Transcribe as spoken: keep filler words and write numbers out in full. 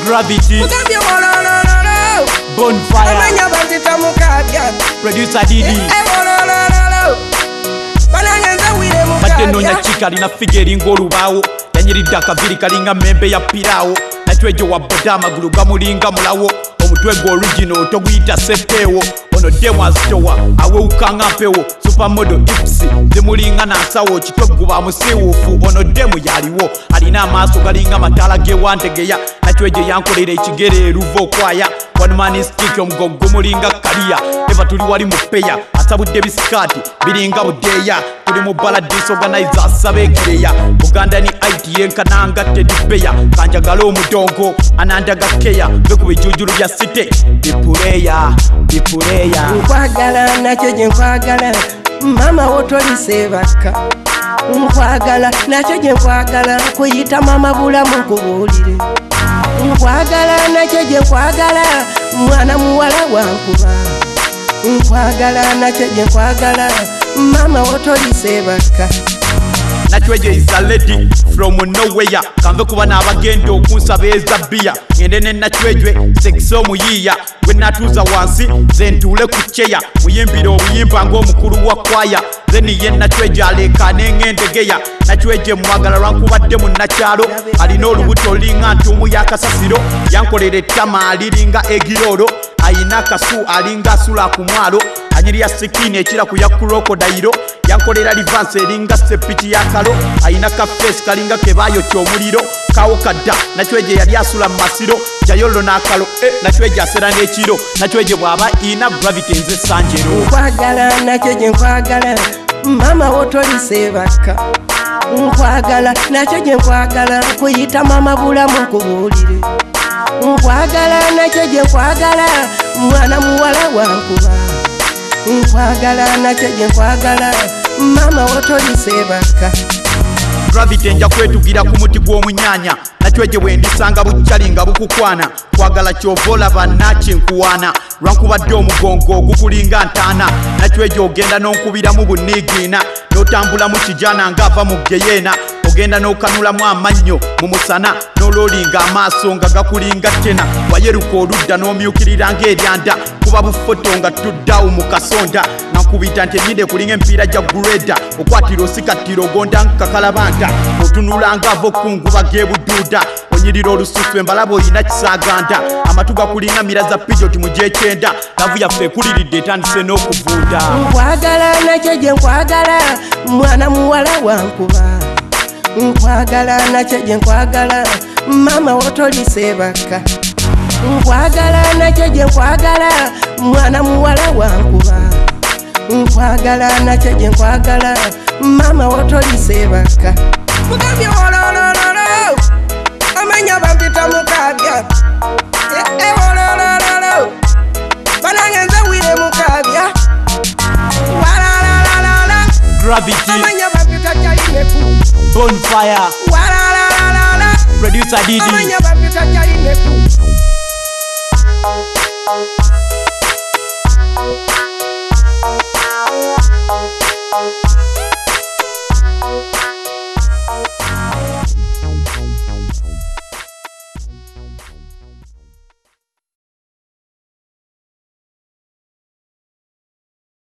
Gravity. Bonfire. Producer Didi. Badde nonya chika lina figure ng'olubaawo yanyiridde akaviri kalinga membe ya piraawo nakyo wa boda amagulu gamulinga mulawo omutwe gwe original toguyita sepeewo ono demu azitowa awewukanga mpewo supermodel ipsi zimulinga nansawo kitogguba musiiwuufu ono demu yaliwo alina amaaso galinga mataala gewantegeya nakyo gye yankolera ekigere eruva okwaya one stick omugongo gumulinga kaliya eva tuli wali mu peya asabudde bisikaati biringa budeeya tuli mu bala disorganize asabeekereya buganda ni I T yenkananga tedipeya kanjagala omudongo anandaga keya ve ku bijujulu bya site bipuleya bipuleya nkwagala nakyo gye nkwagala mama wotolisebaka nkwagala nakyo gye nkwagala kuyita mama bulamu nkubuulire nkwagala nakyo gye nkwagala mwana muwala wankuba nkwagala nakyo gye nkwagala mama wotolisebaka nakyo is a lady from nowhere kanve kuba n'abagenda okunsaba eza bia ngende ne nakyo sekisa omuyiiya gwe natuuza wansi ze ntuule ku kyeya muyimbire obuyimba ng'omukulu wa kwaya zeni ye nakyo aleekaana eng'endegeya nakyo mwagala lwankubadde mu nakyalo alina olubuto olinga ntuumu y'akasasiro yankolera ettama aliringa egiroro ayina akasu alinga asula ku mwalo anyirya sikini ekira ku ya krokodayiro yankolera livansi eringa sepiki yakalo ayina kafesi kalinga kebayokya omuliro kawo kadda nakyo yali asula mu masiro jayolo n'akalo e nakyo asera n'ekiro nakyo bw'aba ina gravity nze sanjero nkwagala nakyo gye nkwagala mama wotolisebaka nkwagala nakyo gye nkwagala kuyita mama bulamu nkubuulire nkwagala nakyo gye nkwagala mwana muwala wankuba nkwagala nakyo gye nkwagala mama wotolisebaka Gravity nja kwetugira ku muti gw'omunyanya nakyo gye bwendisanga bukyali nga bukukwana kwagala kyova olaba nakinkuwaana lwankubadde omugongo ogukulinga ntaana nakyo gye ogenda n'onkubiramu bunniigiina n'otambulamu kijana ng'ava mu geyeena ogenda n'okanulamu amannyo mu musana n'oloolinga amaaso nga gakulinga tena wayeruka oludda n'omyukirira ng'eryanda kuba bufoto nga tuddawo mu kasonda nankubita nti enyinde kulinga empiira gya gureda okwatira osikattira ogonda nkakalabanta otunulanga ava okunguba g'ebuduuda onyirira olususu embalaba oyina kisaaganda amatu gakulinga miraza pijoti mu gyekyenda lavu yaffe ekuliridde etandise n'okuvunda nkwagala nakyo gye nkwagala mwana muwala wankuba nkwagala nakyo gye nkwagala mama wotolisebaka nkwagala nakyo gye nkwagala mwana muwala wankuba nkwagala nakyo gye nkwagala mama wotolisebaka mugambye wololololo amanya bampita mukabya ewololololo banange nze wire mukabya walalalala Gravity amanya bampita kyalineku Bonfire walalalala Producer Didi amanya bampita kyalineku